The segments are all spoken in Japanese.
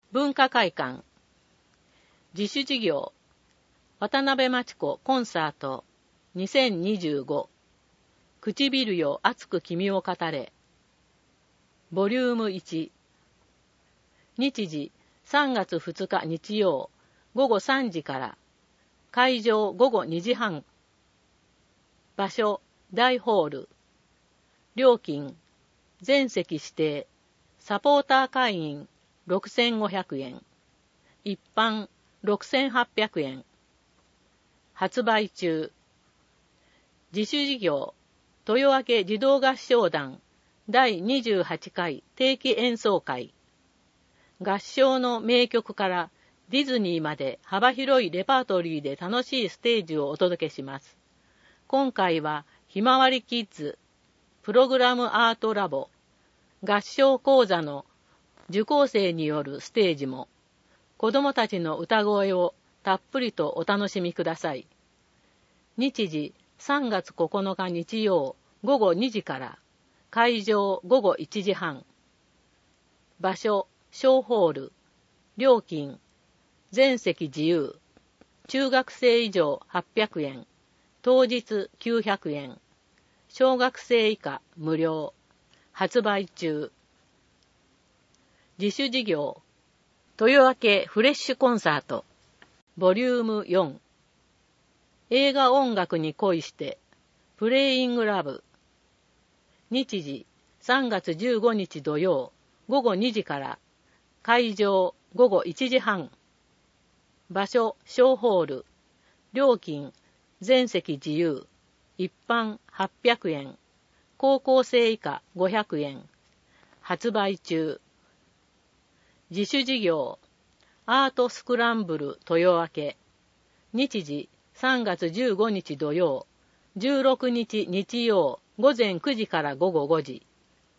文化会館自主事業渡辺真知子コンサート2025唇よ熱く君を語れボリューム1日時3月2日日曜午後3時から会場午後2時半場所大ホール料金全席指定サポーター会員6500円一般6800円発売中自主事業豊明児童合唱団第28回定期演奏会合唱の名曲からディズニーまで幅広いレパートリーで楽しいステージをお届けします。今回はひまわりキッズプログラムアートラボ合唱講座の受講生によるステージも子どもたちの歌声をたっぷりとお楽しみください。日時3月9日日曜午後2時から会場午後1時半場所小ホール料金全席自由中学生以上800円当日900円小学生以下無料発売中自主事業豊明フレッシュコンサートボリューム4映画音楽に恋してプレイングラブ日時3月15日土曜午後2時から会場午後1時半場所小ホール料金全席自由一般800円高校生以下500円発売中自主事業アートスクランブル豊明日時3月15日土曜16日日曜午前9時から午後5時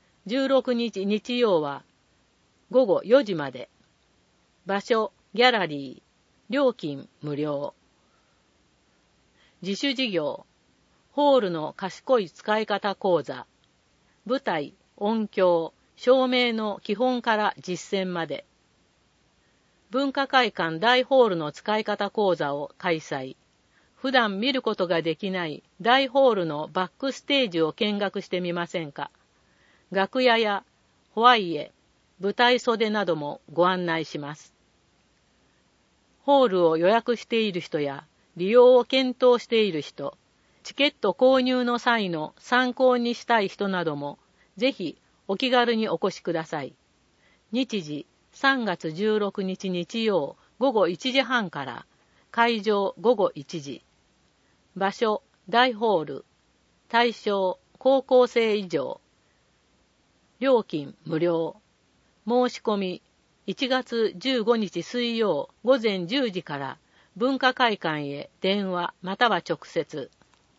16日日曜は午後4時まで場所ギャラリー料金無料自主事業ホールの賢い使い方講座舞台音響照明の基本から実践まで文化会館大ホールの使い方講座を開催普段見ることができない大ホールのバックステージを見学してみませんか楽屋やホワイエ舞台袖などもご案内しますホールを予約している人や利用を検討している人チケット購入の際の参考にしたい人などもぜひお気軽にお越しください。日時3月16日日曜午後1時半から会場午後1時場所大ホール対象高校生以上料金無料申し込み1月15日水曜午前10時から文化会館へ電話または直接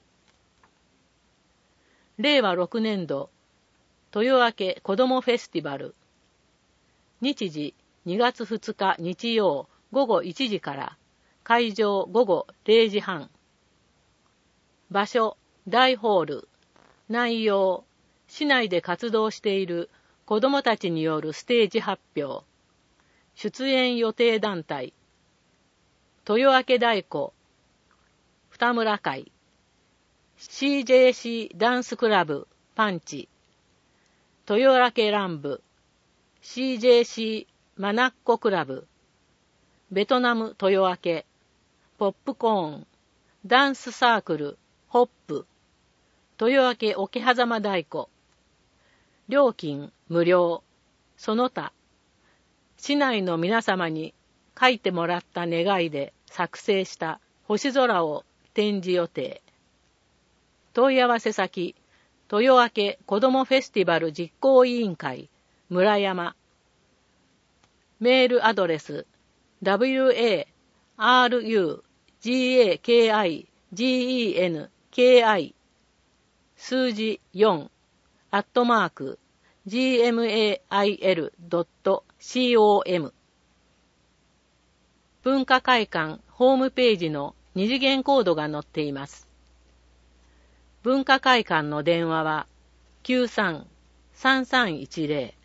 令和6年度豊明子どもフェスティバル日時2月2日日曜午後1時から会場午後0時半場所大ホール内容市内で活動している子どもたちによるステージ発表出演予定団体豊明太鼓二村会 CJC ダンスクラブパンチ豊明乱舞 CJC マナッコクラブベトナム豊明ポップコーンダンスサークルホップ豊明桶狭間太鼓料金無料その他市内の皆様に書いてもらった願いで作成した星空を展示予定問い合わせ先豊明子どもフェスティバル実行委員会村山メールアドレス warugakaigenki 数字4 @gmail.com 文化会館ホームページの二次元コードが載っています。文化会館の電話は 93-3310